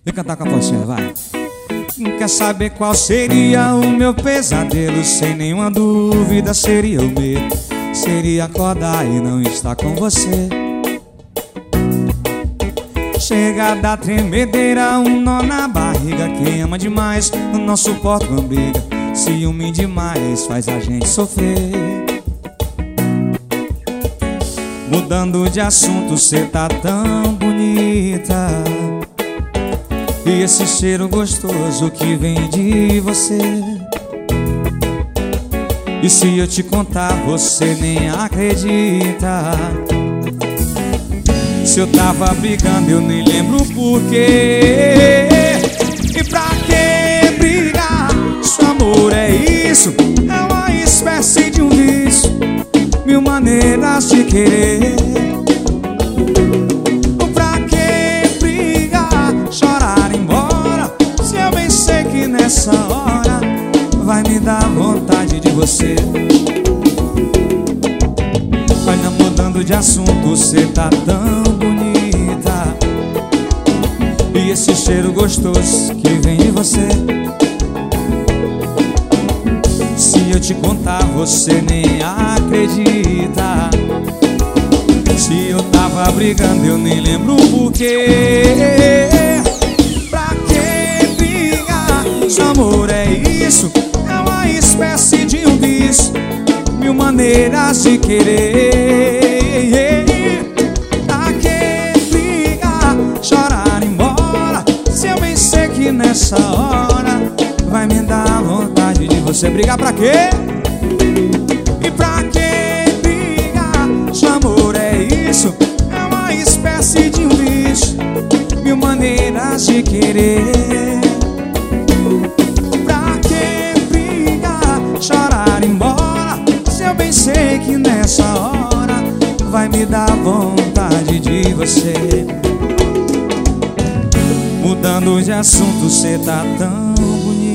Vem cantar com a pocinha, vai. Quer saber qual seria o meu pesadelo? Sem nenhuma dúvida seria o medo. Seria acordar e não estar com você. Chega da tremedeira, um nó na barriga. Quem ama demais não suporta uma briga. Ciúme demais faz a gente sofrer. Mudando de assunto, cê tá tão bonita. E esse cheiro gostoso que vem de você. E se eu te contar, você nem acredita. Se eu tava brigando, eu nem lembro porquê. E pra que brigar? Se o amor é isso, é uma espécie de um vício. Mil maneiras de querer. Pra que brigar, chorar, embora? Se eu bem sei que nessa hora vai me dar vontade de você. Olha, mudando de assunto, cê tá tão bonita. E esse cheiro gostoso que vem de você. Se eu te contar, você nem acredita. Se eu tava brigando, eu nem lembro porquê. Pra que brigar? Se amor é isso, é uma espécie de um vício. Mil maneiras de querer. Pra que brigar? Chorar, embora? Se eu bem sei que nessa hora vai me dar vontade de você. Brigar pra quê? E pra que brigar? Se amor é isso, é uma espécie de um vício. Mil maneiras de querer. Pra que brigar? Chorar, embora? Se eu bem sei que nessa hora vai me dar vontade de você. Mudando de assunto, cê tá tão bonito.